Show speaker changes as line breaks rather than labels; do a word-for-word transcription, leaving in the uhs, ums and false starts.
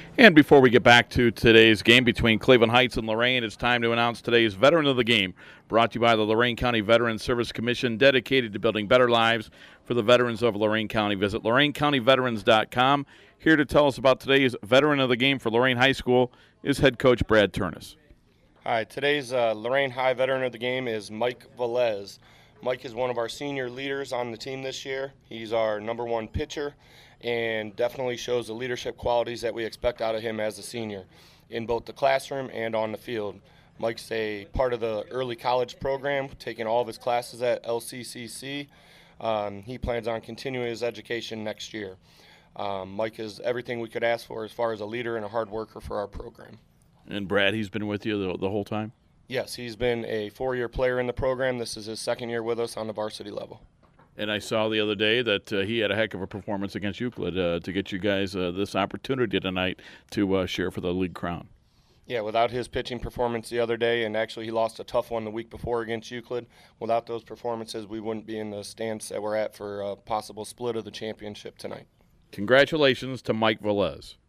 And before we get back to today's game between Cleveland Heights and Lorain, it's time to announce today's Veteran of the Game, brought to you by the Lorain County Veterans Service Commission, dedicated to building better lives for the veterans of Lorain County. Visit Lorain County Veterans dot com. Here to tell us about today's Veteran of the Game for Lorain High School is head coach Brad Turnus.
Hi, today's uh, Lorain High Veteran of the Game is Mike Velez. Mike is one of our senior leaders on the team this year. He's our number one pitcher and definitely shows the leadership qualities that we expect out of him as a senior in both the classroom and on the field. Mike's a part of the early college program, taking all of his classes at L C C C. Um, he plans on continuing his education next year. Um, Mike is everything we could ask for as far as a leader and a hard worker for our program.
And Brad, he's been with you the, the whole time?
Yes, he's been a four-year player in the program. This is his second year with us on the varsity level.
And I saw the other day that uh, he had a heck of a performance against Euclid uh, to get you guys uh, this opportunity tonight to uh, share for the league crown.
Yeah, without his pitching performance the other day, and actually he lost a tough one the week before against Euclid, without those performances, we wouldn't be in the stance that we're at for a possible split of the championship tonight.
Congratulations to Mike Velez.